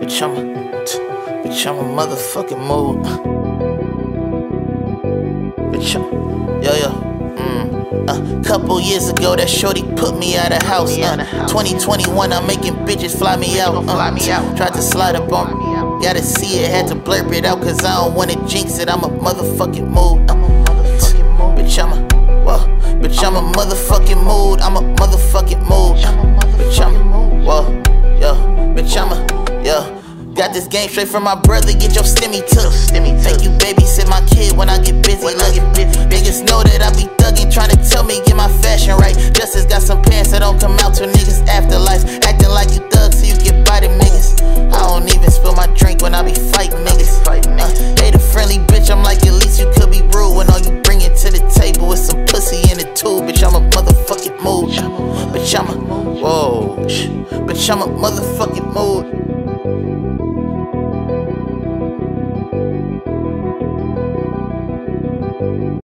Bitch, I'm a motherfucking mood. Bitch, couple years ago, that shorty put me out of house. 2021, I'm making bitches fly me out. Tried to slide up on me, gotta see it, had to blurb it out, cause I don't wanna jinx it. I'm a motherfucking mood. Bitch, I'm a motherfucking mood. I'm a motherfucking mood. Bitch, got this game straight from my brother, get your stimmy took. Make you babysit my kid when I get busy. Niggas know that I be thugging, trying to tell me get my fashion right. Justice got some pants that don't come out to niggas afterlife. Acting like you thug so you get by them niggas. I don't even spill my drink when I be fighting niggas. They the friendly bitch, I'm like, at least you could be rude when all you bring it to the table is some pussy in the tube. Bitch, I'm a motherfucking mood. Bitch, I'm a motherfucking mood.